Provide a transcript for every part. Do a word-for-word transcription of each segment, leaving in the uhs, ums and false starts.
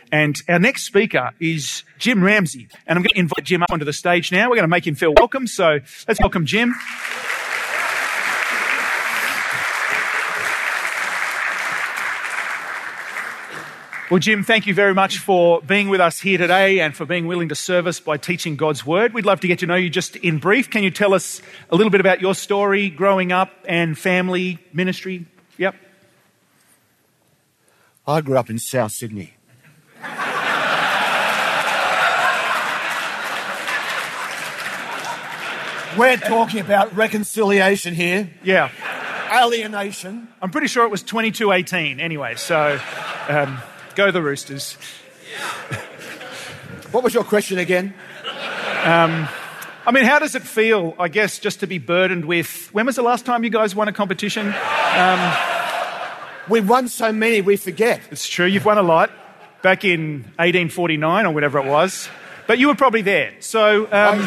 And our next speaker is Jim Ramsey. And I'm going to invite Jim up onto the stage now. We're going to make him feel welcome. So let's welcome Jim. Well, Jim, thank you very much for being with us here today and for being willing to serve us by teaching God's Word. We'd love to get to know you just in brief. Can you tell us a little bit about your story, growing up and family, ministry? Yep. I grew up in South Sydney. We're talking about reconciliation here. Yeah. Alienation. I'm pretty sure it was twenty-two eighteen anyway, so um, go the Roosters. What was your question again? Um, I mean, how does it feel, I guess, just to be burdened with... When was the last time you guys won a competition? Um, We've won so many, we forget. It's true, you've won a lot. Back in eighteen forty-nine or whatever it was. But you were probably there, so... Um,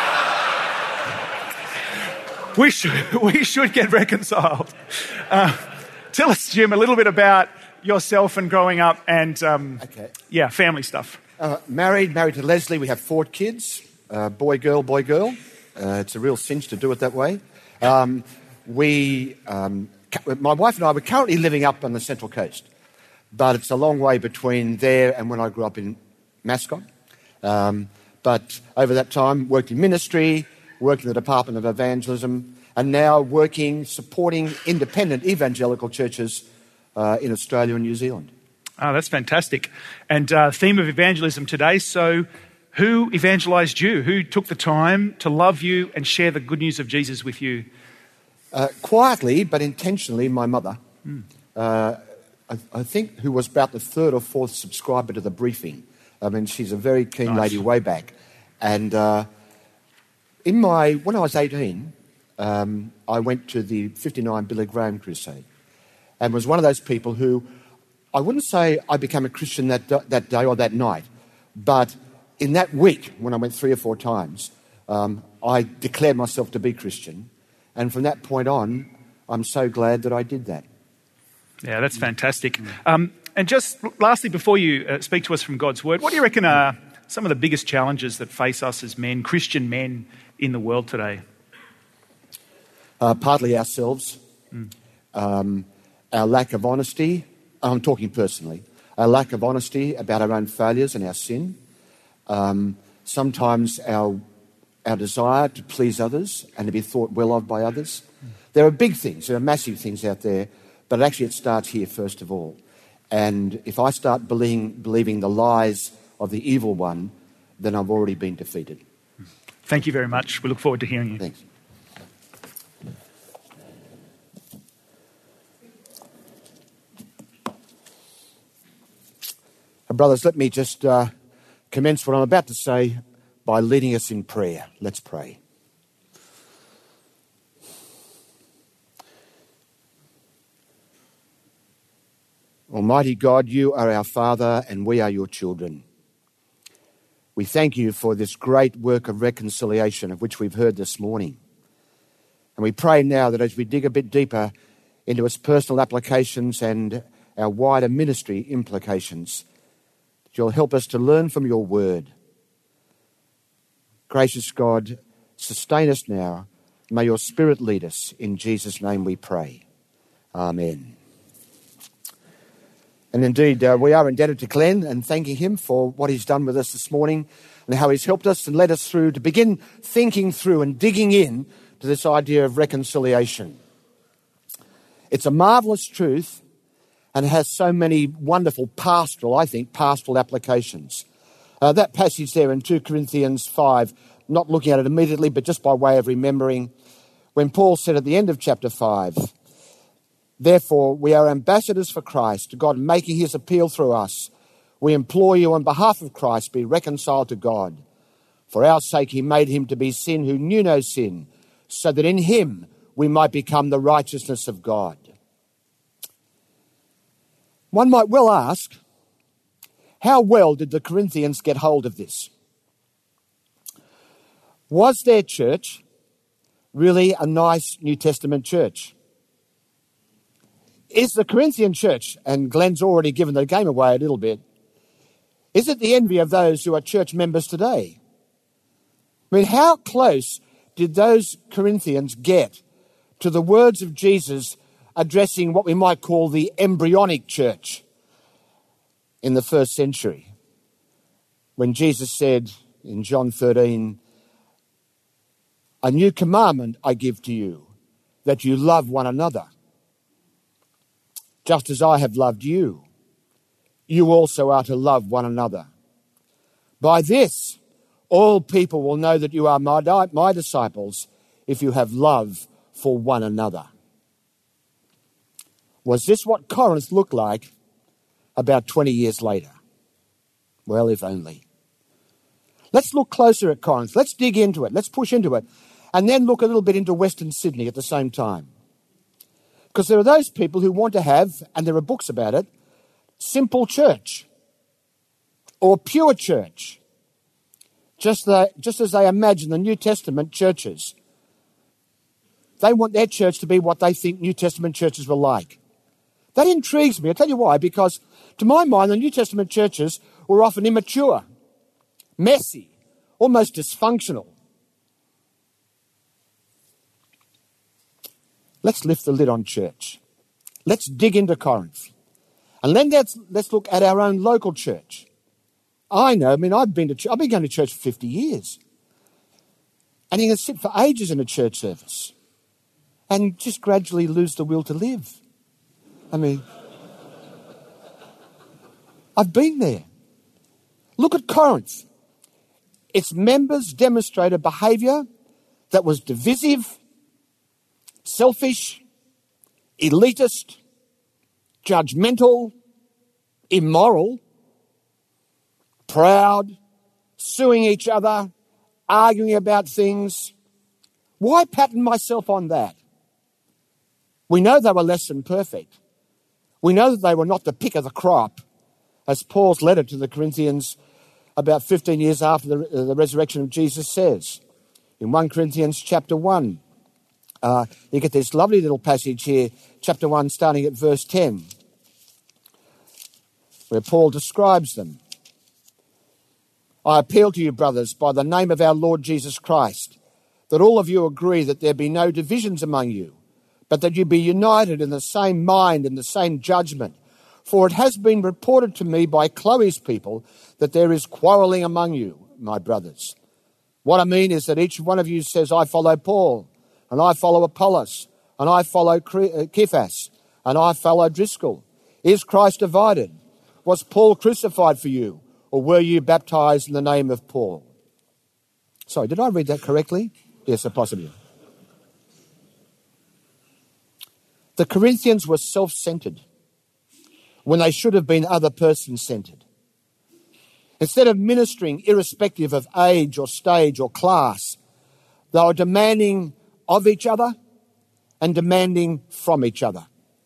We should, we should get reconciled. Uh, tell us, Jim, a little bit about yourself and growing up and, um, okay. yeah, family stuff. Uh, married, married to Leslie. We have four kids, uh, boy, girl, boy, girl. Uh, it's a real cinch to do it that way. Um, we, um, my wife and I were currently living up on the Central Coast, but it's a long way between there and when I grew up in Mascot. Um, but over that time, worked in ministry, worked in the Department of Evangelism, and now working, supporting independent evangelical churches uh, in Australia and New Zealand. Oh, that's fantastic. And uh, theme of evangelism today, so who evangelized you? Who took the time to love you and share the good news of Jesus with you? Uh, quietly, but intentionally, my mother, mm. uh, I, I think, who was about the third or fourth subscriber to the briefing. I mean, she's a very keen Nice. lady way back. And... Uh, In my, when I was eighteen, um, I went to the fifty-nine Billy Graham Crusade and was one of those people who, I wouldn't say I became a Christian that, that day or that night, but in that week, when I went three or four times, um, I declared myself to be Christian. And from that point on, I'm so glad that I did that. Yeah, that's fantastic. Um, and just lastly, before you uh, speak to us from God's Word, what do you reckon are some of the biggest challenges that face us as men, Christian men, in the world today? Uh, partly ourselves, mm. um, our lack of honesty. I'm talking personally. Our lack of honesty about our own failures and our sin. Um, sometimes our our desire to please others and to be thought well of by others. Mm. There are big things, there are massive things out there, but actually it starts here first of all. And if I start believing, believing the lies of the evil one, then I've already been defeated. Thank you very much. We look forward to hearing you. Thanks. Brothers, let me just uh, commence what I'm about to say by leading us in prayer. Let's pray. Almighty God, you are our Father and we are your children. We thank you for this great work of reconciliation of which we've heard this morning. And we pray now that as we dig a bit deeper into its personal applications and our wider ministry implications, that you'll help us to learn from your word. Gracious God, sustain us now. May your Spirit lead us. In Jesus' name we pray. Amen. And indeed, uh, we are indebted to Glenn and thanking him for what he's done with us this morning and how he's helped us and led us through to begin thinking through and digging in to this idea of reconciliation. It's a marvellous truth and has so many wonderful pastoral, I think, pastoral applications. Uh, that passage there in two Corinthians five, not looking at it immediately, but just by way of remembering, when Paul said at the end of chapter five, therefore, we are ambassadors for Christ, God making his appeal through us. We implore you on behalf of Christ, be reconciled to God. For our sake he made him to be sin who knew no sin, so that in him we might become the righteousness of God. One might well ask, how well did the Corinthians get hold of this? Was their church really a nice New Testament church? Is the Corinthian church, and Glenn's already given the game away a little bit, Is it the envy of those who are church members today? I mean, how close did those Corinthians get to the words of Jesus addressing what we might call the embryonic church in the first century? When Jesus said in John thirteen, "A new commandment I give to you, that you love one another. Just as I have loved you, you also are to love one another. By this, all people will know that you are my, my disciples, if you have love for one another." Was this what Corinth looked like about twenty years later? Well, if only. Let's look closer at Corinth. Let's dig into it. Let's push into it. And then look a little bit into Western Sydney at the same time. Because there are those people who want to have, and there are books about it, simple church or pure church. Just, the, just as they imagine the New Testament churches. They want their church to be what they think New Testament churches were like. That intrigues me. I'll tell you why. Because to my mind, the New Testament churches were often immature, messy, almost dysfunctional. Let's lift the lid on church. Let's dig into Corinth. And then let's, let's look at our own local church. I know, I mean, I've been to ch- I've been going to church for fifty years. And you can sit for ages in a church service and just gradually lose the will to live. I mean, I've been there. Look at Corinth. Its members demonstrated behaviour that was divisive, selfish, elitist, judgmental, immoral, proud, suing each other, arguing about things. Why pattern myself on that? We know they were less than perfect. We know that they were not the pick of the crop, as Paul's letter to the Corinthians about fifteen years after the, uh, the resurrection of Jesus says. In First Corinthians chapter one, uh, you get this lovely little passage here, chapter one, starting at verse ten, where Paul describes them. "I appeal to you, brothers, by the name of our Lord Jesus Christ, that all of you agree that there be no divisions among you, but that you be united in the same mind and the same judgment. For it has been reported to me by Chloe's people that there is quarrelling among you, my brothers. What I mean is that each one of you says, I follow Paul, and I follow Apollos, and I follow Cephas, and I follow Driscoll. Is Christ divided? Was Paul crucified for you, or were you baptized in the name of Paul?" Sorry, did I read that correctly? Yes, possibly. The Corinthians were self-centered when they should have been other person-centered. Instead of ministering irrespective of age or stage or class, they were demanding of each other and demanding from each other.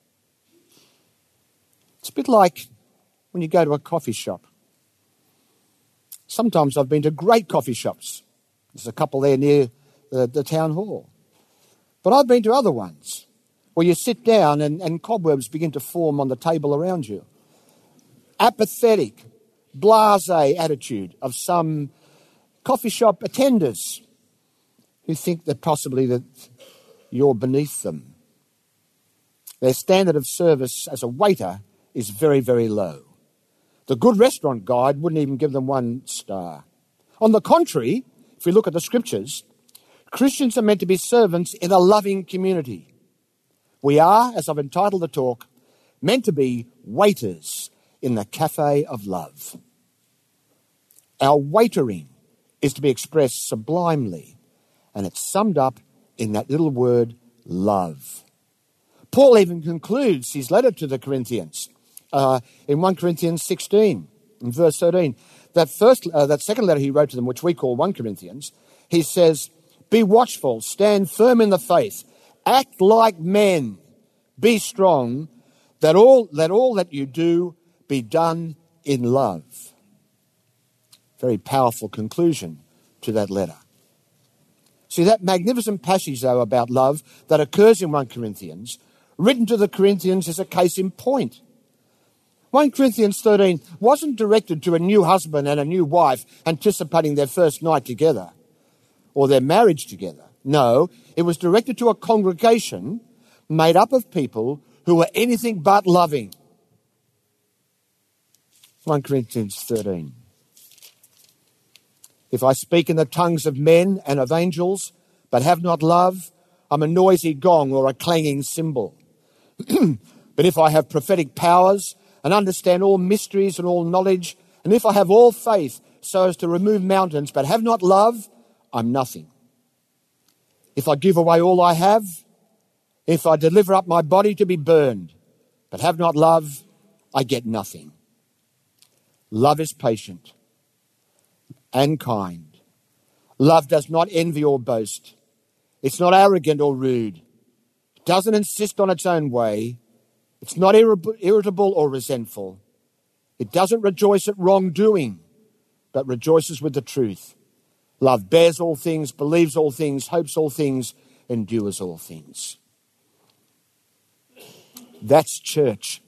It's a bit like when you go to a coffee shop. Sometimes I've been to great coffee shops. There's a couple there near the, the town hall. But I've been to other ones where you sit down and, and cobwebs begin to form on the table around you. Apathetic, blasé attitude of some coffee shop attenders who think that possibly that you're beneath them. Their standard of service as a waiter is very, very low. The Good Restaurant Guide wouldn't even give them one star. On the contrary, if we look at the scriptures, Christians are meant to be servants in a loving community. We are, as I've entitled the talk, meant to be waiters in the cafe of love. Our waitering is to be expressed sublimely, and it's summed up in that little word, love. Paul even concludes his letter to the Corinthians uh, in First Corinthians sixteen, in verse thirteen. That first, uh, that second letter he wrote to them, which we call First Corinthians, he says, "Be watchful, stand firm in the faith, act like men, be strong, that all, let all that you do be done in love." Very powerful conclusion to that letter. See, that magnificent passage, though, about love that occurs in First Corinthians, written to the Corinthians, is a case in point. First Corinthians thirteen wasn't directed to a new husband and a new wife anticipating their first night together or their marriage together. No, it was directed to a congregation made up of people who were anything but loving. First Corinthians thirteen. If I speak in the tongues of men and of angels, but have not love, I'm a noisy gong or a clanging cymbal. But if I have prophetic powers and understand all mysteries and all knowledge, and if I have all faith so as to remove mountains, but have not love, I'm nothing. If I give away all I have, if I deliver up my body to be burned, but have not love, I get nothing. Love is patient and kind. Love does not envy or boast. It's not arrogant or rude. It doesn't insist on its own way. It's not irritable or resentful. It doesn't rejoice at wrongdoing, but rejoices with the truth. Love bears all things, believes all things, hopes all things, endures all things. That's church.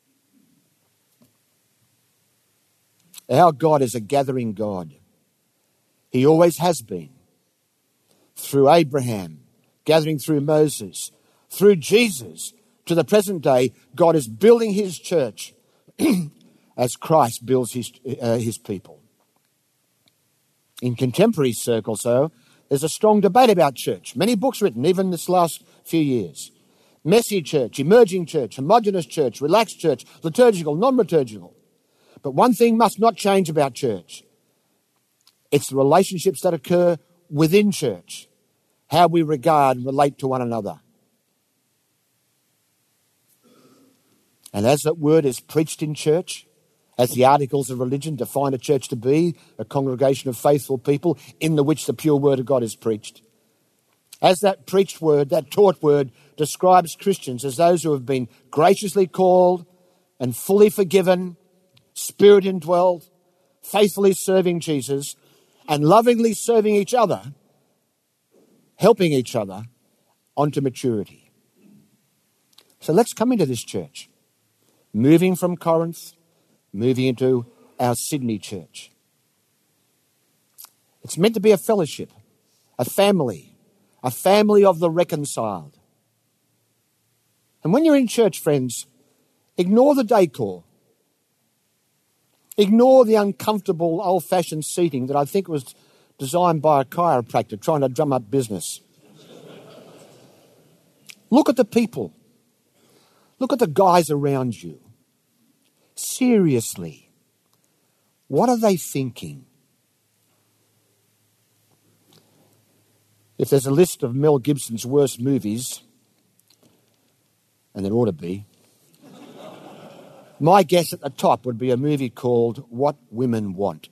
Our God is a gathering God. He always has been. Through Abraham, gathering through Moses, through Jesus, to the present day, God is building his church as Christ builds his, uh, his people. In contemporary circles, though, there's a strong debate about church. Many books written, even this last few years. Messy church, emerging church, homogeneous church, relaxed church, liturgical, non-liturgical. But one thing must not change about church. It's the relationships that occur within church, how we regard and relate to one another. And as that word is preached in church, as the articles of religion define a church to be, a congregation of faithful people in the which the pure word of God is preached, as that preached word, that taught word, describes Christians as those who have been graciously called and fully forgiven, spirit indwelled, faithfully serving Jesus, and lovingly serving each other, helping each other onto maturity. So let's come into this church. Moving from Corinth, moving into our Sydney church. It's meant to be a fellowship, a family, a family of the reconciled. And when you're in church, friends, ignore the decor. Ignore the uncomfortable old-fashioned seating that I think was designed by a chiropractor trying to drum up business. Look at the people. Look at the guys around you. Seriously, what are they thinking? If there's a list of Mel Gibson's worst movies, and there ought to be, my guess at the top would be a movie called What Women Want.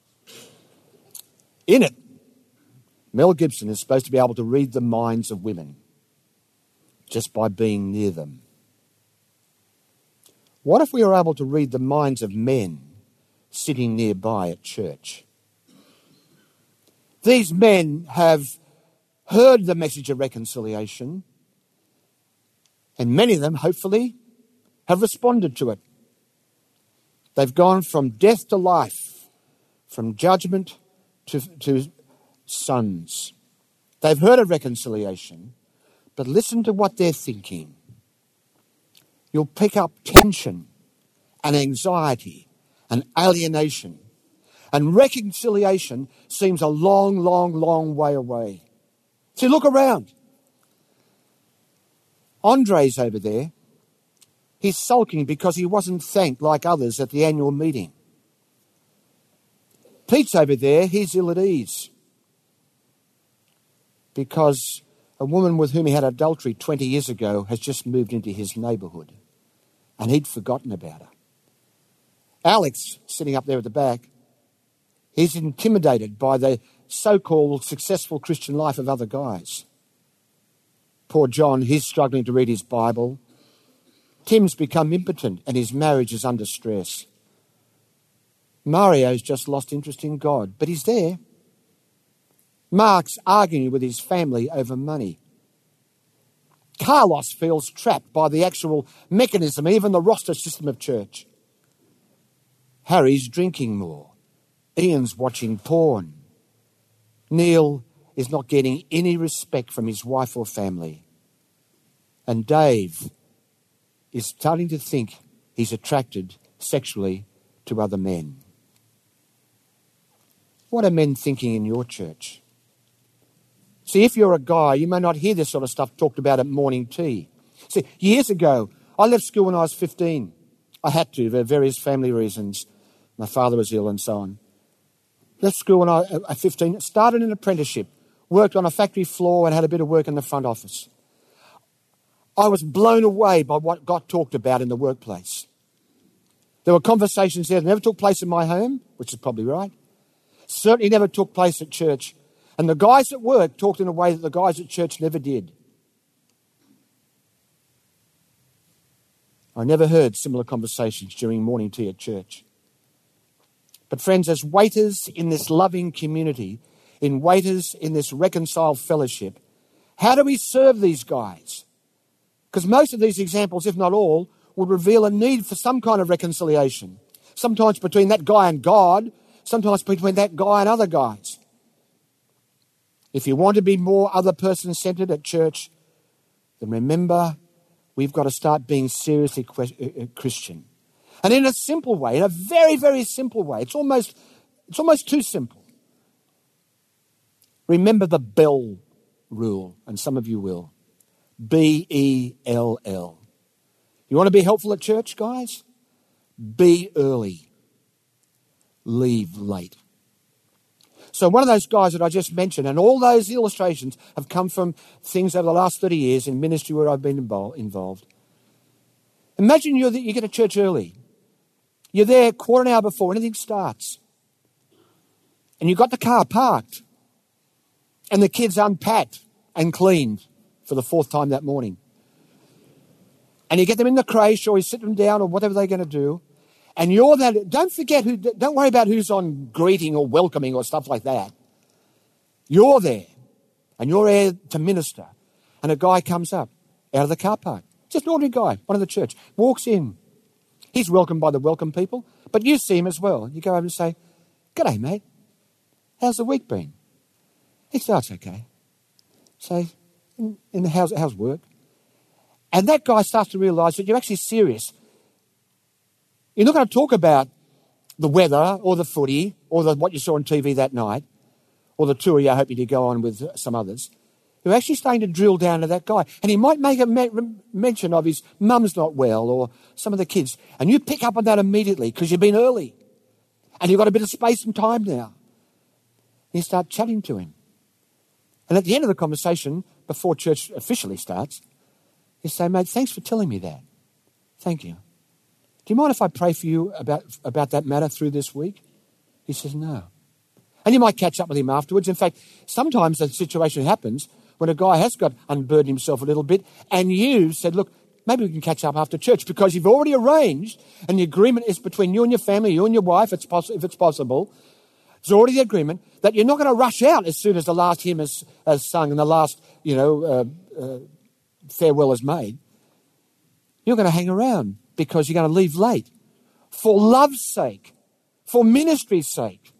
In it, Mel Gibson is supposed to be able to read the minds of women just by being near them. What if we were able to read the minds of men sitting nearby at church? These men have heard the message of reconciliation, and many of them, hopefully, have responded to it. They've gone from death to life, from judgment to, to sons. They've heard of reconciliation, but listen to what they're thinking. You'll pick up tension and anxiety and alienation. And reconciliation seems a long, long, long way away. See, look around. Andre's over there. He's sulking because he wasn't thanked like others at the annual meeting. Pete's over there. He's ill at ease because a woman with whom he had adultery twenty years ago has just moved into his neighbourhood, and he'd forgotten about her. Alex, sitting up there at the back, he's intimidated by the so-called successful Christian life of other guys. Poor John, he's struggling to read his Bible. Tim's become impotent and his marriage is under stress. Mario's just lost interest in God, but he's there. Mark's arguing with his family over money. Carlos feels trapped by the actual mechanism, even the roster system of church. Harry's drinking more. Ian's watching porn. Neil is not getting any respect from his wife or family. And Dave is starting to think he's attracted sexually to other men. What are men thinking in your church? See, if you're a guy, you may not hear this sort of stuff talked about at morning tea. See, years ago, I left school when I was fifteen. I had to, for various family reasons. My father was ill and so on. Left school when I was fifteen, started an apprenticeship, worked on a factory floor and had a bit of work in the front office. I was blown away by what got talked about in the workplace. There were conversations there that never took place in my home, which is probably right. Certainly never took place at church. And the guys at work talked in a way that the guys at church never did. I never heard similar conversations during morning tea at church. But friends, as waiters in this loving community, in waiters in this reconciled fellowship, how do we serve these guys? Because most of these examples, if not all, would reveal a need for some kind of reconciliation. Sometimes between that guy and God, sometimes between that guy and other guys. If you want to be more other person-centered at church, then remember, we've got to start being seriously Christian. And in a simple way, in a very, very simple way, it's almost, it's almost too simple. Remember the Bell rule, and some of you will. B E L L. You want to be helpful at church, guys? Be early. Leave late. So one of those guys that I just mentioned, and all those illustrations have come from things over the last thirty years in ministry where I've been involved. Imagine you're the, you get to church early. You're there quarter an hour before anything starts. And you've got the car parked. And the kids unpacked and cleaned for the fourth time that morning. And you get them in the creche or you sit them down or whatever they're going to do. And you're that, don't forget who, don't worry about who's on greeting or welcoming or stuff like that. You're there and you're there to minister. And a guy comes up out of the car park. Just an ordinary guy, one of the church, walks in. He's welcomed by the welcome people, but you see him as well. You go over and say, "G'day, mate. How's the week been?" He says, "Oh, it's okay." Say, in, in the how's, how's work? And that guy starts to realise that you're actually serious. You're not going to talk about the weather or the footy or the, what you saw on T V that night or the tour you're hoping to go on with some others. You're actually starting to drill down to that guy. And he might make a me- mention of his mum's not well or some of the kids. And you pick up on that immediately because you've been early. And you've got a bit of space and time now. And you start chatting to him. And at the end of the conversation, before church officially starts, you say, "Mate, thanks for telling me that. Thank you. Do you mind if I pray for you about, about that matter through this week?" He says, "No." And you might catch up with him afterwards. In fact, sometimes the situation happens when a guy has got unburdened himself a little bit and you said, "Look, maybe we can catch up after church," because you've already arranged and the agreement is between you and your family, you and your wife, if it's, poss- if it's possible. It's already the agreement that you're not going to rush out as soon as the last hymn is, is sung and the last, you know, uh, uh, farewell is made. You're going to hang around because you're going to leave late for love's sake, for ministry's sake.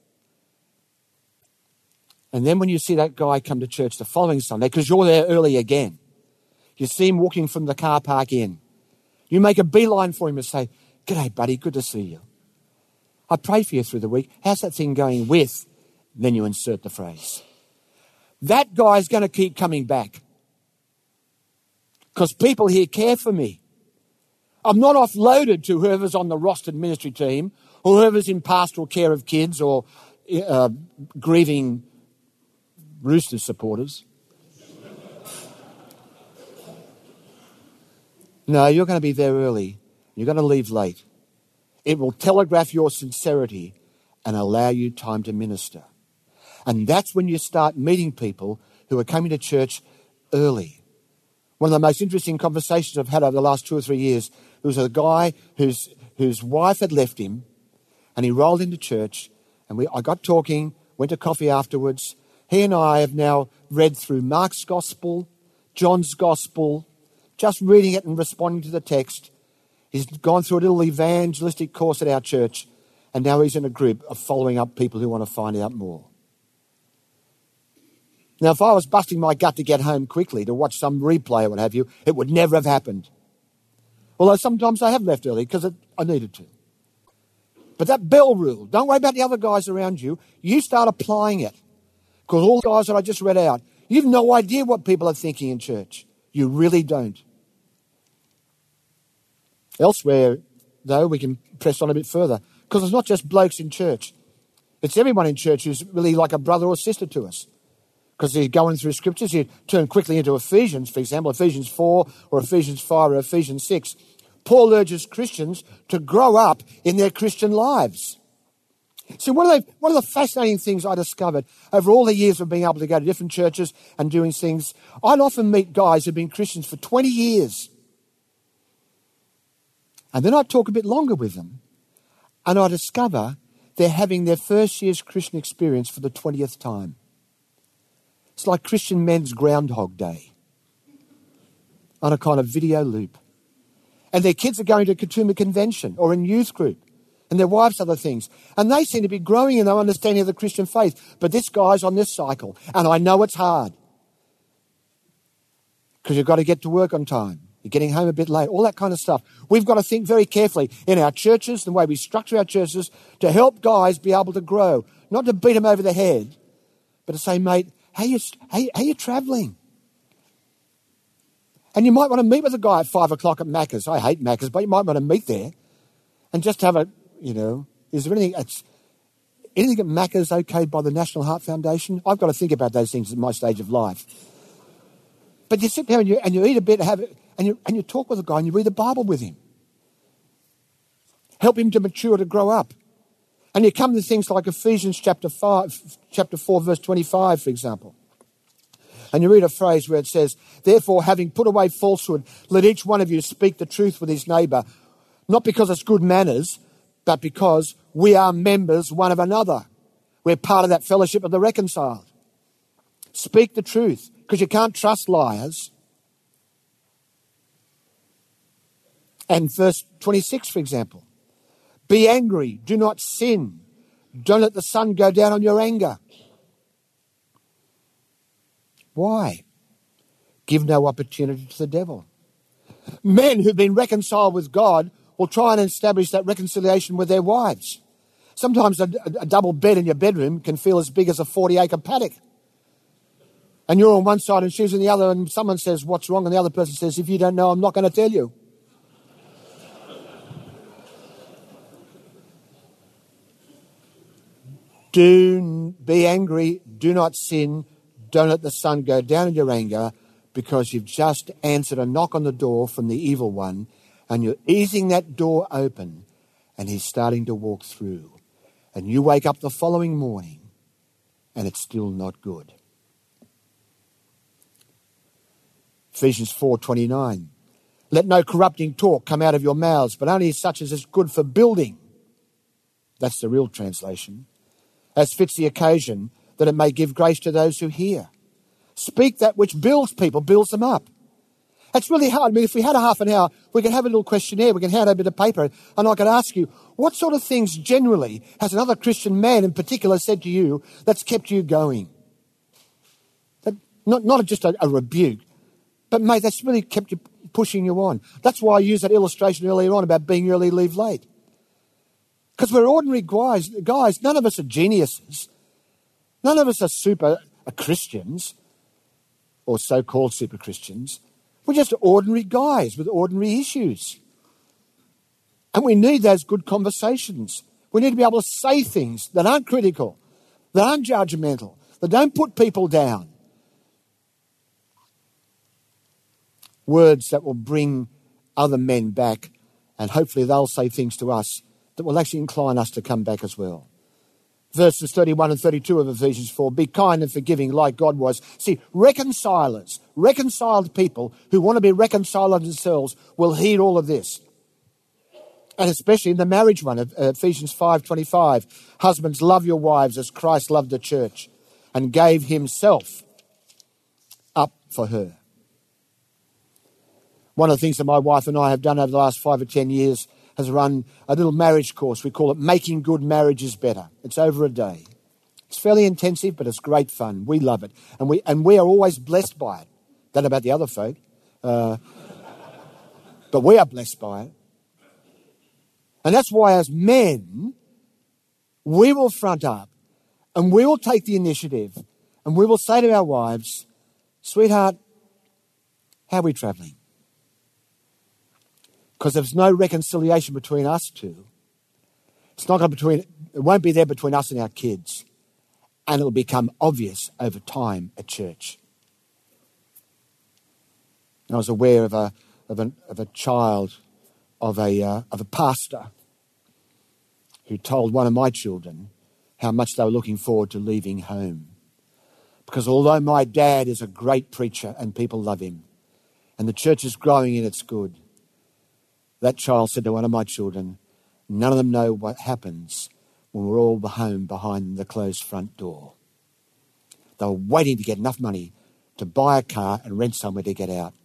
And then when you see that guy come to church the following Sunday, because you're there early again, you see him walking from the car park in. You make a beeline for him and say, "G'day, buddy, good to see you. I prayed for you through the week. How's that thing going with?" Then you insert the phrase. That guy's going to keep coming back. Because people here care for me. I'm not offloaded to whoever's on the rostered ministry team or whoever's in pastoral care of kids or uh, grieving Roosters supporters. No, you're going to be there early. You're going to leave late. It will telegraph your sincerity and allow you time to minister. And that's when you start meeting people who are coming to church early. One of the most interesting conversations I've had over the last two or three years, there was a guy whose whose wife had left him, and he rolled into church, and we I got talking, went to coffee afterwards. He and I have now read through Mark's Gospel, John's Gospel, just reading it and responding to the text. He's gone through a little evangelistic course at our church, And now he's in a group of following up people who want to find out more. Now, if I was busting my gut to get home quickly to watch some replay or what have you, it would never have happened. Although sometimes I have left early because I needed to. But that bell rule, don't worry about the other guys around you. You start applying it. Because all the guys that I just read out, you've no idea what people are thinking in church. You really don't. Elsewhere, though, we can press on a bit further. Because it's not just blokes in church. It's everyone in church who's really like a brother or sister to us. Because you're going through scriptures, you turn quickly into Ephesians, for example, Ephesians four or Ephesians five or Ephesians six. Paul urges Christians to grow up in their Christian lives. See, one of, the, one of the fascinating things I discovered over all the years of being able to go to different churches and doing things, I'd often meet guys who've been Christians for twenty years. And then I'd talk a bit longer with them, and I discover they're having their first year's Christian experience for the twentieth time. It's like Christian men's Groundhog Day on a kind of video loop. And their kids are going to a Katoomba convention or in youth group, and their wives other things. And they seem to be growing in their understanding of the Christian faith. But this guy's on this cycle, and I know it's hard. Because you've got to get to work on time. You're getting home a bit late, all that kind of stuff. We've got to think very carefully in our churches, the way we structure our churches, to help guys be able to grow. Not to beat them over the head, but to say, mate, how you, how, how you travelling? And you might want to meet with a guy at five o'clock at Macca's. I hate Macca's, but you might want to meet there and just have a, you know, is there anything, it's, anything at Macca's okayed by the National Heart Foundation? I've got to think about those things at my stage of life. But you sit down and you, and you eat a bit, have it, and you, and you talk with a guy and you read the Bible with him. Help him to mature, to grow up. And you come to things like Ephesians chapter five, chapter four, verse twenty-five, for example. And you read a phrase where it says, therefore, having put away falsehood, let each one of you speak the truth with his neighbour, not because it's good manners, but because we are members one of another. We're part of that fellowship of the reconciled. Speak the truth, because you can't trust liars. And verse twenty-six, for example, be angry, do not sin. Don't let the sun go down on your anger. Why? Give no opportunity to the devil. Men who've been reconciled with God will try and establish that reconciliation with their wives. Sometimes a, a double bed in your bedroom can feel as big as a forty-acre paddock. And you're on one side and she's on the other, and someone says, what's wrong? And the other person says, if you don't know, I'm not going to tell you. Do be angry, do not sin, don't let the sun go down in your anger, because you've just answered a knock on the door from the evil one, and you're easing that door open, and he's starting to walk through. And you wake up the following morning, and it's still not good. Ephesians four twenty-nine. Let no corrupting talk come out of your mouths, but only such as is good for building. That's the real translation. As fits the occasion, that it may give grace to those who hear. Speak that which builds people, builds them up. It's really hard. I mean, if we had a half an hour, we could have a little questionnaire, we can hand out a bit of paper, and I could ask you, what sort of things generally has another Christian man in particular said to you that's kept you going? That, not, not just a, a rebuke, but mate, that's really kept you pushing you on. That's why I used that illustration earlier on about being early, leave late. Because we're ordinary guys, guys. None of us are geniuses. None of us are super are Christians or so-called super Christians. We're just ordinary guys with ordinary issues. And we need those good conversations. We need to be able to say things that aren't critical, that aren't judgmental, that don't put people down. Words that will bring other men back, and hopefully they'll say things to us that will actually incline us to come back as well. Verses thirty-one and thirty-two of Ephesians four, be kind and forgiving like God was. See, reconcilers, reconciled people who want to be reconciled themselves will heed all of this. And especially in the marriage one of Ephesians five twenty-five, husbands, love your wives as Christ loved the church and gave himself up for her. One of the things that my wife and I have done over the last five or ten years has run a little marriage course. We call it Making Good Marriages Better. It's over a day. It's fairly intensive, but it's great fun. We love it. And we and we are always blessed by it. Don't know about the other folk. Uh, but we are blessed by it. And that's why as men, we will front up and we will take the initiative and we will say to our wives, sweetheart, how are we travelling? Because if there's no reconciliation between us two, it's not going to between, it won't be there between us and our kids. And it'll become obvious over time at church. I was aware of a of a, of a child of a uh, of a pastor who told one of my children how much they were looking forward to leaving home. Because although my dad is a great preacher and people love him, and the church is growing and it's good, that child said to one of my children, none of them know what happens when we're all home behind the closed front door. They were waiting to get enough money to buy a car and rent somewhere to get out.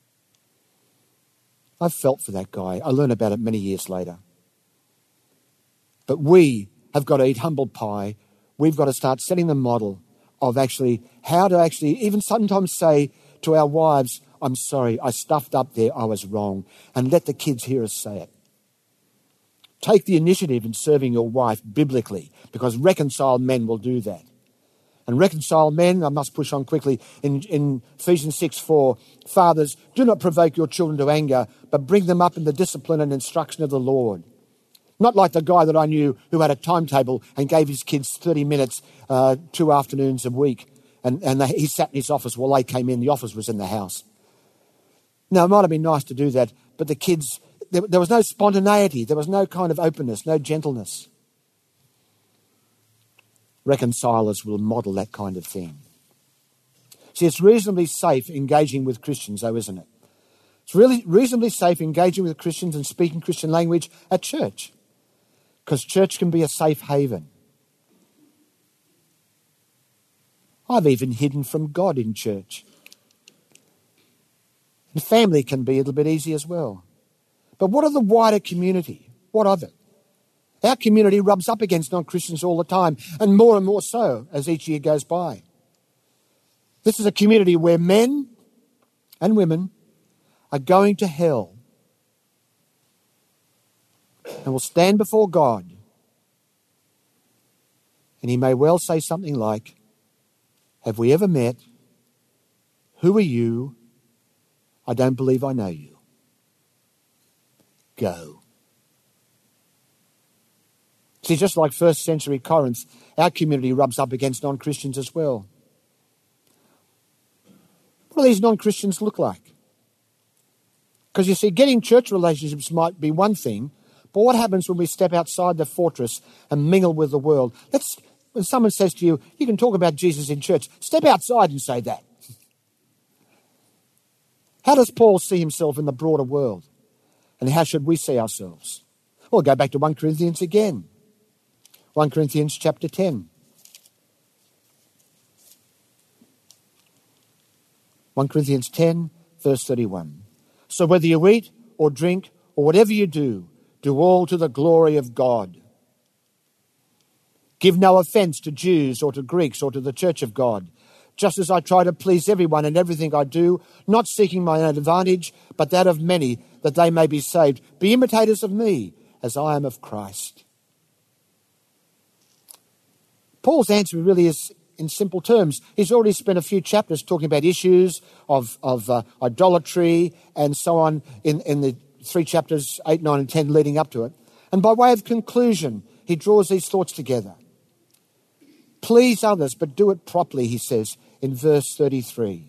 I felt for that guy. I learned about it many years later. But we have got to eat humble pie. We've got to start setting the model of actually how to actually even sometimes say to our wives, I'm sorry, I stuffed up there, I was wrong. And let the kids hear us say it. Take the initiative in serving your wife biblically, because reconciled men will do that. And reconciled men, I must push on quickly, in, in Ephesians six four, fathers, do not provoke your children to anger, but bring them up in the discipline and instruction of the Lord. Not like the guy that I knew who had a timetable and gave his kids thirty minutes, uh, two afternoons a week. And, and they, he sat in his office while they came in. The office was in the house. Now, it might have been nice to do that, but the kids, there, there was no spontaneity. There was no kind of openness, no gentleness. Reconcilers will model that kind of thing. See, it's reasonably safe engaging with Christians, though, isn't it? It's really reasonably safe engaging with Christians and speaking Christian language at church, because church can be a safe haven. I've even hidden from God in church. And family can be a little bit easy as well. But what of the wider community? What of it? Our community rubs up against non-Christians all the time, and more and more so as each year goes by. This is a community where men and women are going to hell and will stand before God. And he may well say something like, have we ever met? Who are you? I don't believe I know you. Go. See, just like first century Corinth, our community rubs up against non-Christians as well. What do these non-Christians look like? Because you see, getting church relationships might be one thing, but what happens when we step outside the fortress and mingle with the world? Let's, when someone says to you, you can talk about Jesus in church, step outside and say that. How does Paul see himself in the broader world? And how should we see ourselves? Well, go back to First Corinthians again. First Corinthians chapter ten. First Corinthians ten, verse thirty-one. So whether you eat or drink or whatever you do, do all to the glory of God. Give no offense to Jews or to Greeks or to the church of God, just as I try to please everyone in everything I do, not seeking my own advantage, but that of many, that they may be saved. Be imitators of me, as I am of Christ. Paul's answer really is in simple terms. He's already spent a few chapters talking about issues of, of uh, idolatry and so on in, in the three chapters, eight, nine, and ten leading up to it. And by way of conclusion, he draws these thoughts together. Please others, but do it properly, he says in verse thirty-three.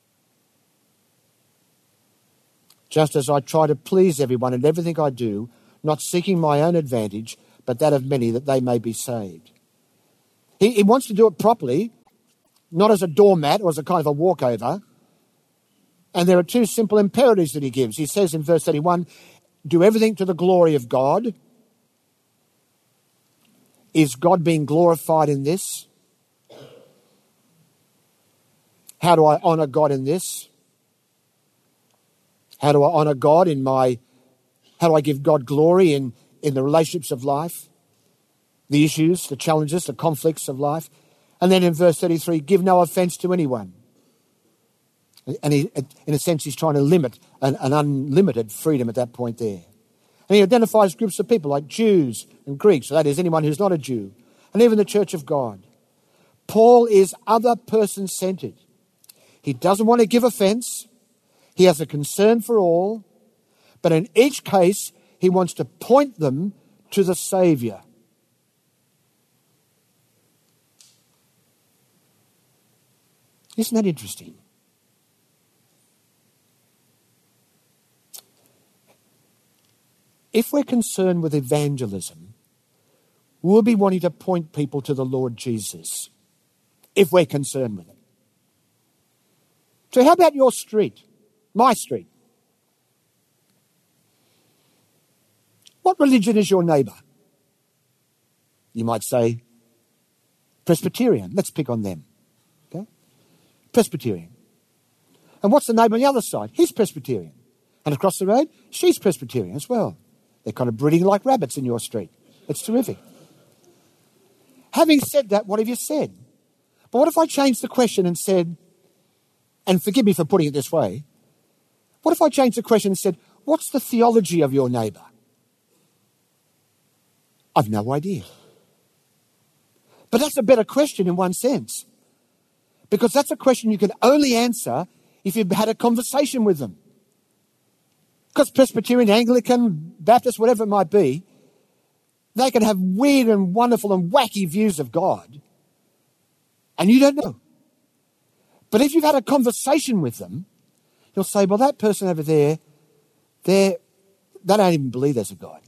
Just as I try to please everyone in everything I do, not seeking my own advantage, but that of many, that they may be saved. He, he wants to do it properly, not as a doormat or as a kind of a walkover. And there are two simple imperatives that he gives. He says in verse thirty-one, do everything to the glory of God. Is God being glorified in this? How do I honour God in this? How do I honour God in my How do I give God glory in, in the relationships of life, the issues, the challenges, the conflicts of life? And then in verse thirty-three, give no offense to anyone. And he, in a sense, he's trying to limit an, an unlimited freedom at that point there. And he identifies groups of people like Jews and Greeks, so that is anyone who's not a Jew, and even the church of God. Paul is other person-centered. He doesn't want to give offense. He has a concern for all. But in each case, he wants to point them to the Saviour. Isn't that interesting? If we're concerned with evangelism, we'll be wanting to point people to the Lord Jesus, if we're concerned with it. So how about your street, my street? What religion is your neighbour? You might say Presbyterian. Let's pick on them. Okay? Presbyterian. And what's the neighbour on the other side? He's Presbyterian. And across the road, she's Presbyterian as well. They're kind of breeding like rabbits in your street. It's terrific. Having said that, what have you said? But what if I changed the question and said, and forgive me for putting it this way, what if I changed the question and said, what's the theology of your neighbour? I've no idea. But that's a better question in one sense. Because that's a question you can only answer if you've had a conversation with them. Because Presbyterian, Anglican, Baptist, whatever it might be, they can have weird and wonderful and wacky views of God. And you don't know. But if you've had a conversation with them, you'll say, well, that person over there, they're, they don't even believe there's a God.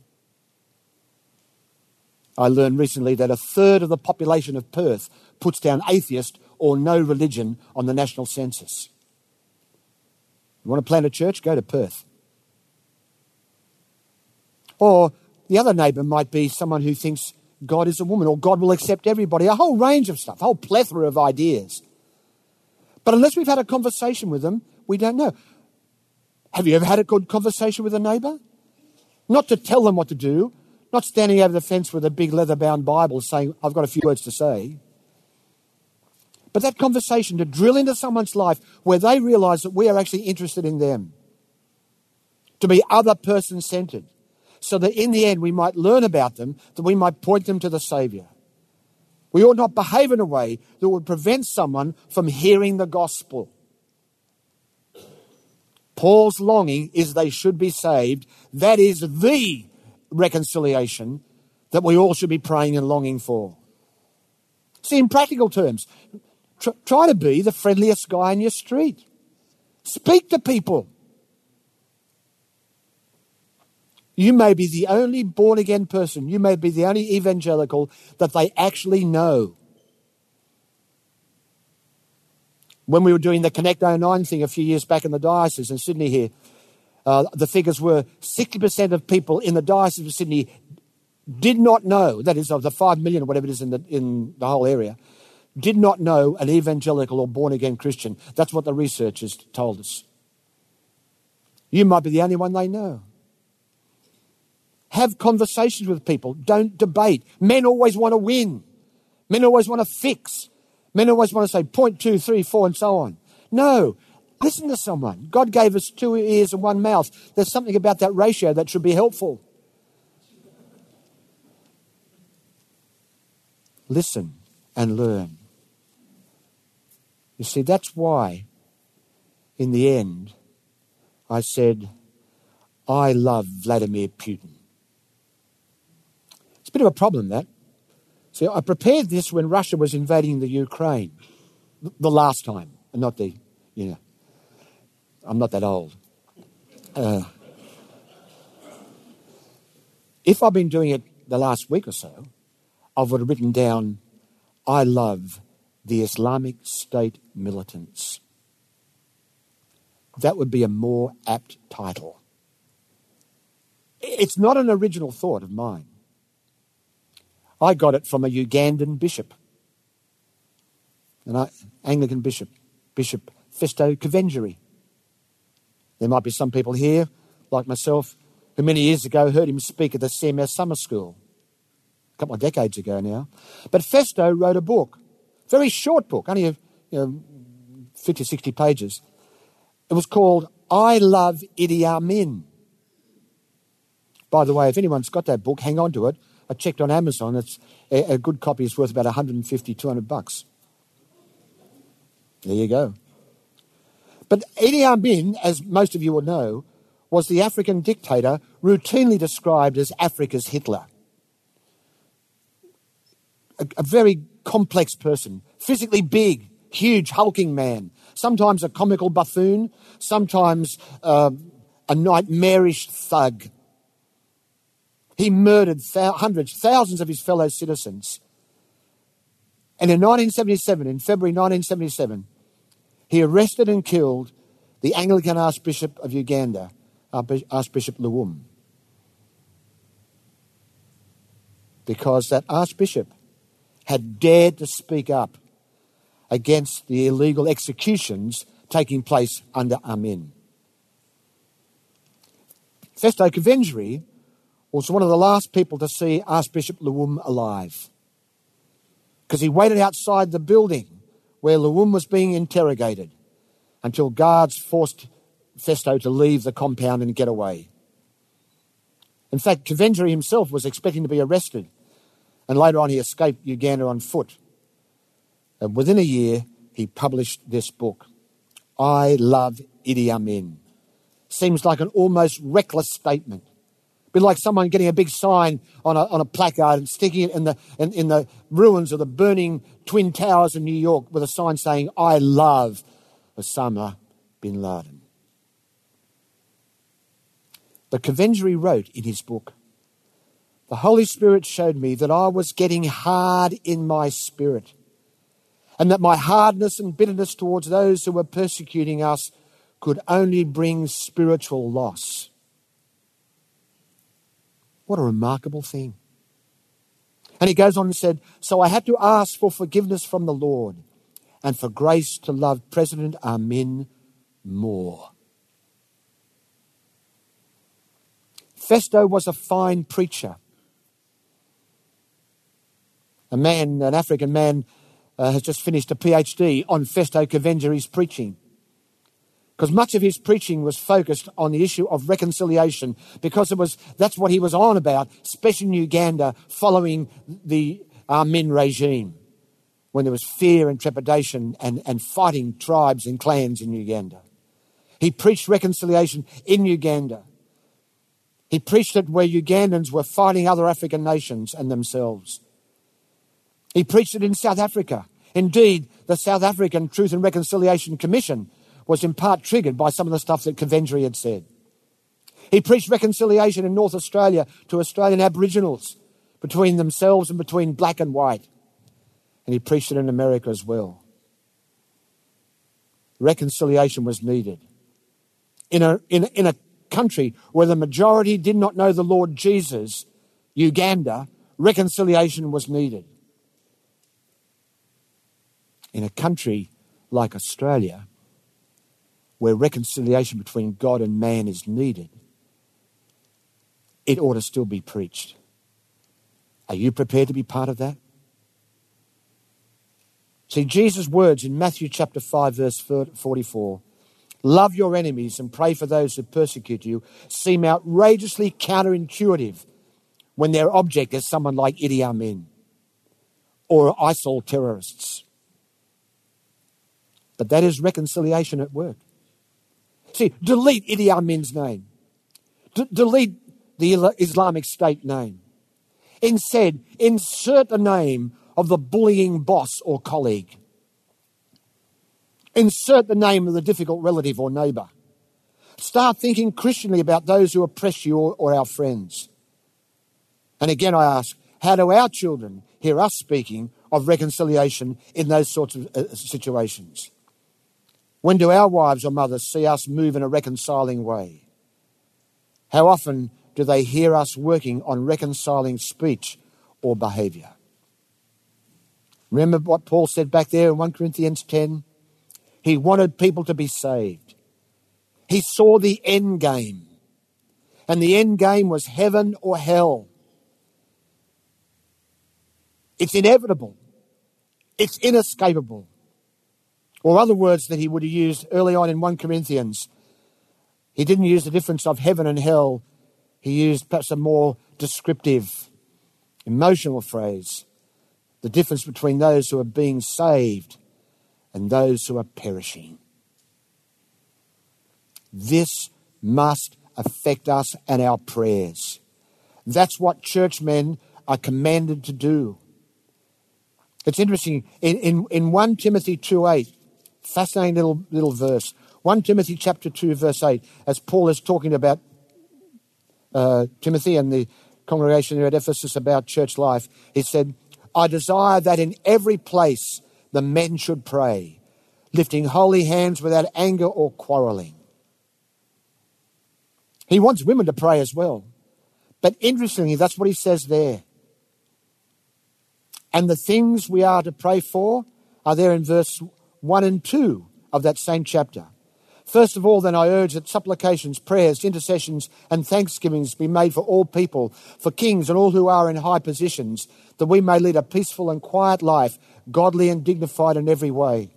I learned recently that a third of the population of Perth puts down atheist or no religion on the national census. You want to plant a church? Go to Perth. Or the other neighbour might be someone who thinks God is a woman or God will accept everybody. A whole range of stuff, a whole plethora of ideas. But unless we've had a conversation with them, we don't know. Have you ever had a good conversation with a neighbour? Not to tell them what to do, not standing over the fence with a big leather-bound Bible saying, I've got a few words to say. But that conversation to drill into someone's life where they realise that we are actually interested in them. To be other person-centred. So that in the end we might learn about them, that we might point them to the Saviour. We ought not behave in a way that would prevent someone from hearing the gospel. Paul's longing is they should be saved. That is the reconciliation that we all should be praying and longing for. See, in practical terms, tr- try to be the friendliest guy in your street. Speak to people. You may be the only born-again person, you may be the only evangelical that they actually know. When we were doing the Connect oh nine thing a few years back in the diocese in Sydney here, uh, the figures were sixty percent of people in the diocese of Sydney did not know, that is of the five million or whatever it is in the, in the whole area, did not know an evangelical or born-again Christian. That's what the researchers told us. You might be the only one they know. Have conversations with people. Don't debate. Men always want to win. Men always want to fix. Men always want to say point two, three, four, and so on. No. Listen to someone. God gave us two ears and one mouth. There's something about that ratio that should be helpful. Listen and learn. You see, that's why, in the end, I said, I love Vladimir Putin. It's a bit of a problem, that. See, I prepared this when Russia was invading the Ukraine, the last time, and not the, you know, I'm not that old. Uh, if I've been doing it the last week or so, I would have written down, I love the Islamic State militants. That would be a more apt title. It's not an original thought of mine. I got it from a Ugandan bishop, an Anglican bishop, Bishop Festo Kavenjeri. There might be some people here, like myself, who many years ago heard him speak at the C M S Summer School, a couple of decades ago now. But Festo wrote a book, very short book, only you know, fifty, sixty pages. It was called I Love Idi Amin. By the way, if anyone's got that book, hang on to it. I checked on Amazon. It's a, a good copy is worth about one hundred fifty, two hundred bucks. There you go. But Idi Amin, as most of you will know, was the African dictator routinely described as Africa's Hitler. A, a very complex person, physically big, huge, hulking man, sometimes a comical buffoon, sometimes uh, a nightmarish thug. He murdered th- hundreds, thousands of his fellow citizens. And in nineteen seventy-seven, in February nineteen seventy-seven, he arrested and killed the Anglican Archbishop of Uganda, Archbishop Luwum. Because that Archbishop had dared to speak up against the illegal executions taking place under Amin. Festo Kavengere was one of the last people to see Archbishop Luwum alive, because he waited outside the building where Luwum was being interrogated until guards forced Festo to leave the compound and get away. In fact, Kavengere himself was expecting to be arrested, and later on he escaped Uganda on foot. And within a year, he published this book, I Love Idi Amin. Seems like an almost reckless statement. A bit like someone getting a big sign on a, on a placard and sticking it in the, in, in the ruins of the burning Twin Towers in New York with a sign saying, I love Osama bin Laden. But Kavengere wrote in his book, the Holy Spirit showed me that I was getting hard in my spirit, and that my hardness and bitterness towards those who were persecuting us could only bring spiritual loss. What a remarkable thing. And he goes on and said, so I had to ask for forgiveness from the Lord and for grace to love President Amin more. Festo was a fine preacher. A man, an African man, uh, has just finished a PhD on Festo Kavengere's preaching, because much of his preaching was focused on the issue of reconciliation, because it was that's what he was on about, especially in Uganda following the Amin regime, when there was fear and trepidation and, and fighting tribes and clans in Uganda. He preached reconciliation in Uganda. He preached it where Ugandans were fighting other African nations and themselves. He preached it in South Africa. Indeed, the South African Truth and Reconciliation Commission was in part triggered by some of the stuff that Kavengere had said. He preached reconciliation in North Australia to Australian Aboriginals, between themselves and between black and white. And he preached it in America as well. Reconciliation was needed. In a, in, in a country where the majority did not know the Lord Jesus, Uganda, reconciliation was needed. In a country like Australia, where reconciliation between God and man is needed, it ought to still be preached. Are you prepared to be part of that? See, Jesus' words in Matthew chapter five, verse forty-four, love your enemies and pray for those who persecute you, seem outrageously counterintuitive when their object is someone like Idi Amin or ISIL terrorists. But that is reconciliation at work. See, delete Idi Amin's name. D- delete the Islamic State name. Instead, insert the name of the bullying boss or colleague. Insert the name of the difficult relative or neighbour. Start thinking Christianly about those who oppress you or, or our friends. And again I ask, how do our children hear us speaking of reconciliation in those sorts of uh, situations? When do our wives or mothers see us move in a reconciling way? How often do they hear us working on reconciling speech or behaviour? Remember what Paul said back there in First Corinthians ten? He wanted people to be saved. He saw the end game. and the end game was heaven or hell. It's inevitable. It's inescapable. Or other words that he would have used early on in First Corinthians. He didn't use the difference of heaven and hell. He used perhaps a more descriptive, emotional phrase. The difference between those who are being saved and those who are perishing. This must affect us and our prayers. That's what churchmen are commanded to do. It's interesting, in, in, in First Timothy two eight, fascinating little, little verse, First Timothy chapter two verse eight, as Paul is talking about uh, Timothy and the congregation there at Ephesus about church life, he said, I desire that in every place the men should pray, lifting holy hands without anger or quarrelling. He wants women to pray as well. But interestingly, that's what he says there. And the things we are to pray for are there in verse one and two of that same chapter. First of all, then I urge that supplications, prayers, intercessions, and thanksgivings be made for all people, for kings and all who are in high positions, that we may lead a peaceful and quiet life, godly and dignified in every way.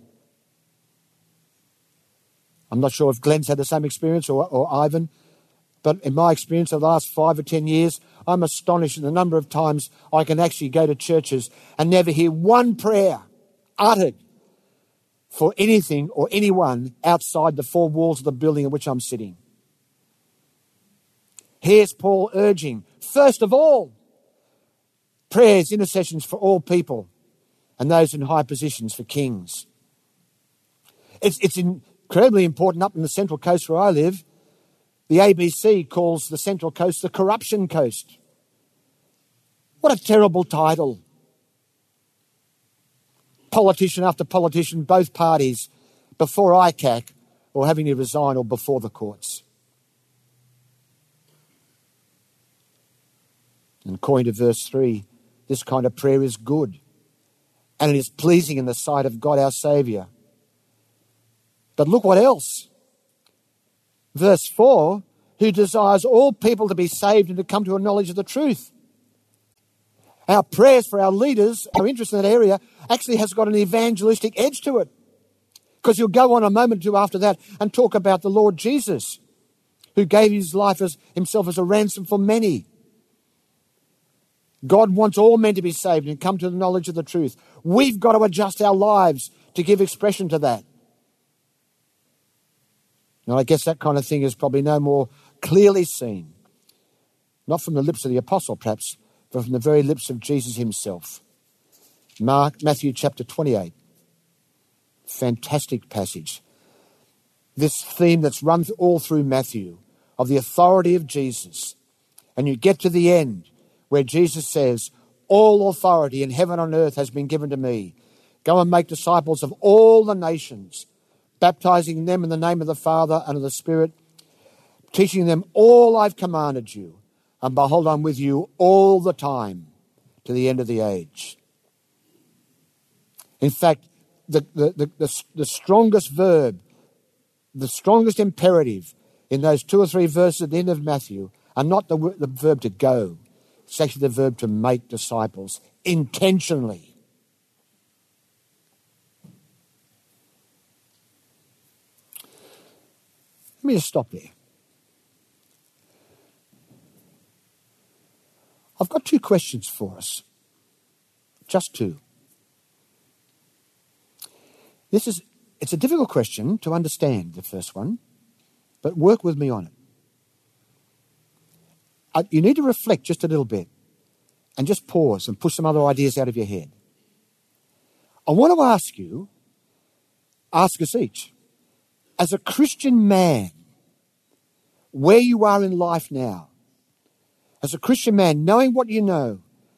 I'm not sure if Glenn's had the same experience or, or Ivan, but in my experience of the last five or ten years, I'm astonished at the number of times I can actually go to churches and never hear one prayer uttered for anything or anyone outside the four walls of the building in which I'm sitting. Here's Paul urging, first of all, prayers, intercessions for all people and those in high positions, for kings. It's, it's incredibly important up in the Central Coast where I live. The A B C calls the Central Coast the Corruption Coast. What a terrible title. Politician after politician, both parties, before I C A C, or having to resign, or before the courts. And according to verse three, this kind of prayer is good, and it is pleasing in the sight of God our Saviour. But look what else. Verse four, who desires all people to be saved and to come to a knowledge of the truth. Our prayers for our leaders, our interest in that area, actually has got an evangelistic edge to it. Because you'll go on a moment or two after that and talk about the Lord Jesus, who gave his life as himself as a ransom for many. God wants all men to be saved and come to the knowledge of the truth. We've got to adjust our lives to give expression to that. Now, I guess that kind of thing is probably no more clearly seen, not from the lips of the apostle perhaps, but from the very lips of Jesus himself. Mark, Matthew chapter twenty-eight. Fantastic passage. This theme that's run all through Matthew of the authority of Jesus. And you get to the end where Jesus says, all authority in heaven and earth has been given to me. Go and make disciples of all the nations, baptizing them in the name of the Father and of the Spirit, teaching them all I've commanded you. And behold, I'm with you all the time to the end of the age. In fact, the, the, the, the, the strongest verb, the strongest imperative in those two or three verses at the end of Matthew are not the, the verb to go. It's actually the verb to make disciples intentionally. Let me just stop there. I've got two questions for us. Just two. This is, it's a difficult question to understand, the first one, but work with me on it. Uh, you need to reflect just a little bit and just pause and push some other ideas out of your head. I want to ask you, ask us each, as a Christian man, where you are in life now, as a Christian man, knowing what you know,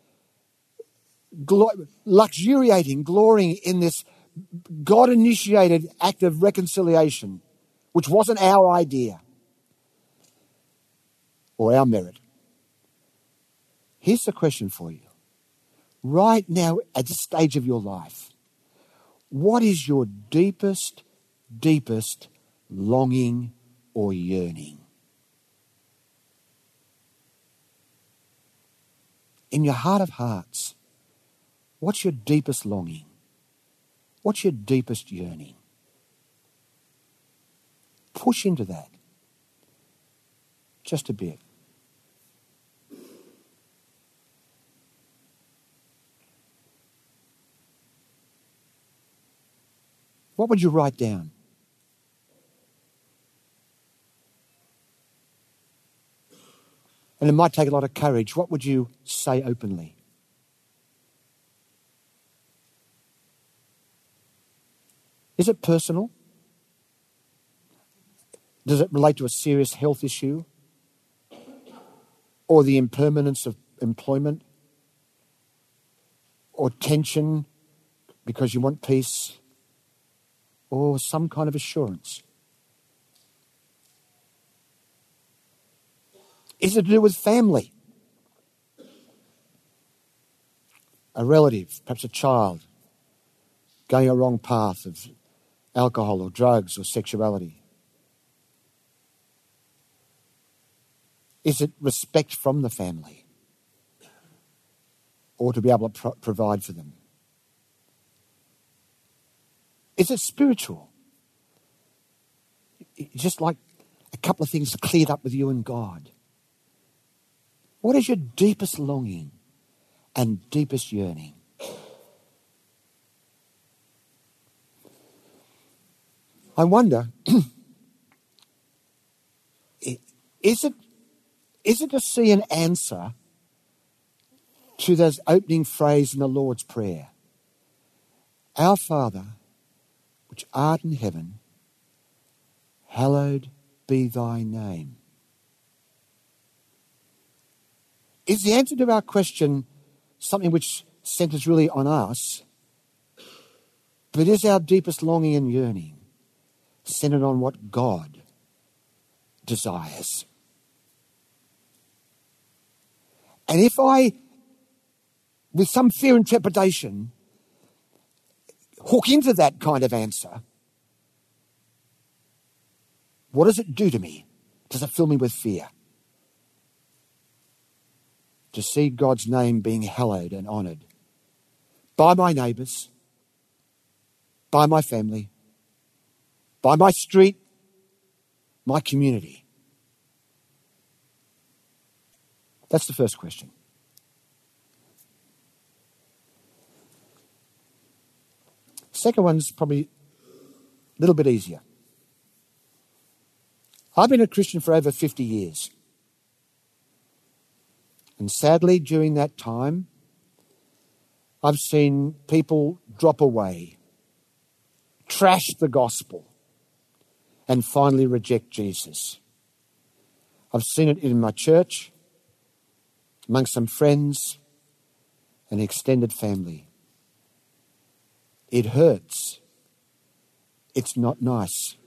glo- luxuriating, glorying in this God-initiated act of reconciliation, which wasn't our idea or our merit. Here's the question for you. Right now, at this stage of your life, what is your deepest, deepest longing or yearning? in your heart of hearts, what's your deepest longing? What's your deepest yearning? Push into that just a bit. What would you write down? And it might take a lot of courage. What would you say openly? Is it personal? Does it relate to a serious health issue? Or the impermanence of employment? Or tension because you want peace? Or some kind of assurance? Is it to do with family? A relative, perhaps a child, going a wrong path of alcohol or drugs or sexuality? Is it respect from the family? Or to be able to pro- provide for them? Is it spiritual? Just like a couple of things cleared up with you and God. What is your deepest longing and deepest yearning? I wonder, is it, is it to see an answer to those opening phrase in the Lord's Prayer? Our Father, which art in heaven, hallowed be thy name. Is the answer to our question something which centres really on us, but is our deepest longing and yearning centred on what God desires? And if I, with some fear and trepidation, hook into that kind of answer, what does it do to me? Does it fill me with fear? To see God's name being hallowed and honoured by my neighbours, by my family, by my street, my community. That's the first question. Second one's probably a little bit easier. I've been a Christian for over fifty years. And sadly, during that time, I've seen people drop away, trash the gospel, and finally reject Jesus. I've seen it in my church, among some friends, and extended family. It hurts. It's not nice.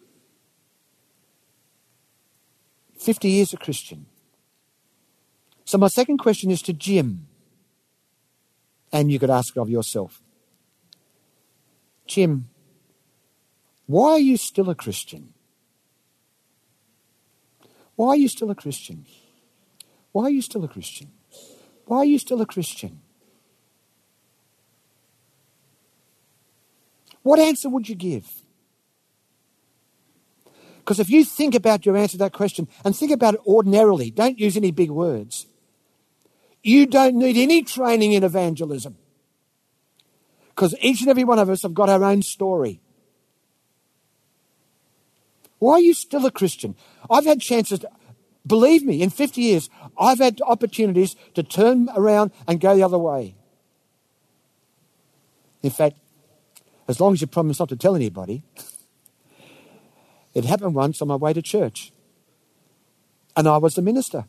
fifty years a Christian. So my second question is to Jim. And you could ask it of yourself. Jim, why are you still a Christian? Why are you still a Christian? Why are you still a Christian? Why are you still a Christian? What answer would you give? Because if you think about your answer to that question, and think about it ordinarily, don't use any big words. You don't need any training in evangelism. Because each and every one of us have got our own story. Why are you still a Christian? I've had chances, to, believe me, in fifty years, I've had opportunities to turn around and go the other way. In fact, as long as you promise not to tell anybody, it happened once on my way to church. And I was the minister.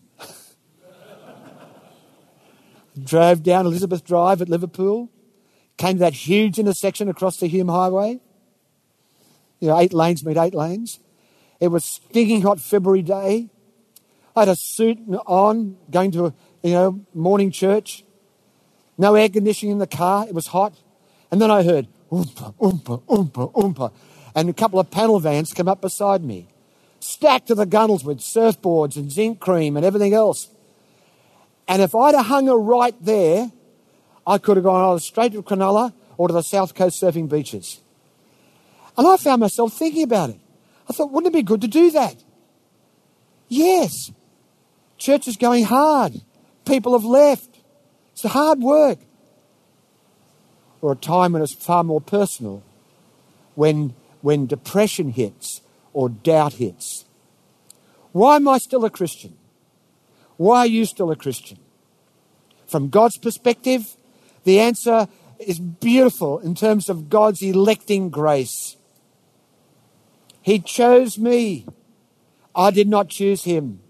Drove down Elizabeth Drive at Liverpool, came to that huge intersection across the Hume Highway. You know, eight lanes meet eight lanes. It was stinking hot February day. I had a suit on, going to a you know morning church. No air conditioning in the car. It was hot. And then I heard, oompa, oompa, oompa, oompa. And a couple of panel vans come up beside me, stacked to the gunnels with surfboards and zinc cream and everything else. And if I'd have hung her right there, I could have gone either straight to Cronulla or to the South Coast surfing beaches. And I found myself thinking about it. I thought, wouldn't it be good to do that? Yes. Church is going hard. People have left. It's hard work. Or a time when it's far more personal, when, when depression hits or doubt hits. Why am I still a Christian? Why are you still a Christian? From God's perspective, the answer is beautiful in terms of God's electing grace. He chose me. I did not choose him.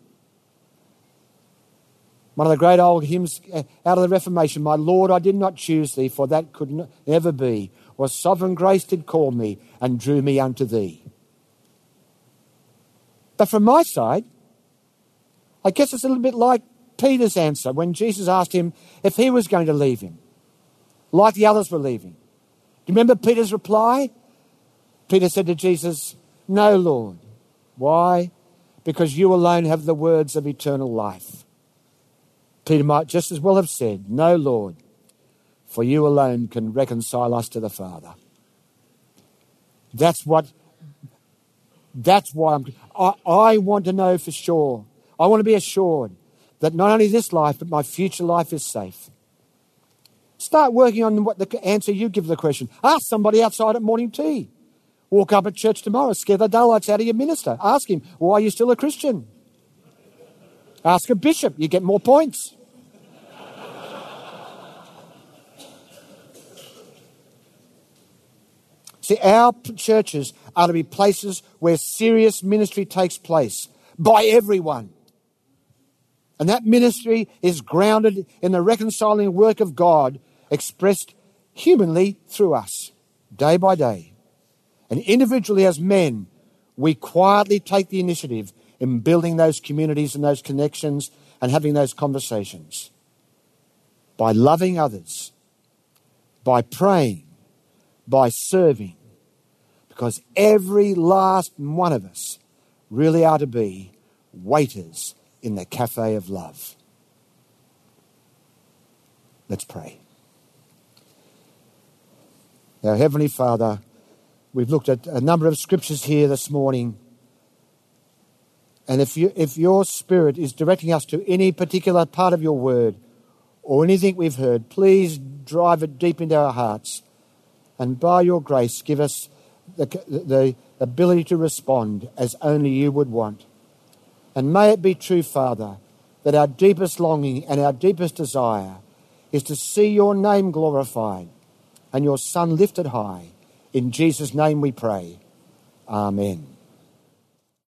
One of the great old hymns out of the Reformation, my Lord, I did not choose thee, for that could never be. Was sovereign grace did call me and drew me unto thee. But from my side, I guess it's a little bit like Peter's answer when Jesus asked him if he was going to leave him, like the others were leaving. Do you remember Peter's reply? Peter said to Jesus, no, Lord. Why? Because you alone have the words of eternal life. Peter might just as well have said, no, Lord, for you alone can reconcile us to the Father. That's what, that's why I'm, I, I want to know for sure. I want to be assured that not only this life, but my future life is safe. Start working on what the answer you give to the question. Ask somebody outside at morning tea. Walk up at church tomorrow, scare the daylights out of your minister. Ask him, why are you still a Christian? Ask a bishop, you get more points. See, our churches are to be places where serious ministry takes place by everyone. And that ministry is grounded in the reconciling work of God expressed humanly through us, day by day. And individually as men, we quietly take the initiative in building those communities and those connections and having those conversations. By loving others, by praying, by serving. Because every last one of us really are to be waiters in the cafe of love. Let's pray. Our Heavenly Father, we've looked at a number of scriptures here this morning. And if you, if your Spirit is directing us to any particular part of your word or anything we've heard, please drive it deep into our hearts. And by your grace, give us the, the ability to respond as only you would want. And may it be true, Father, that our deepest longing and our deepest desire is to see your name glorified and your Son lifted high. In Jesus' name we pray. Amen.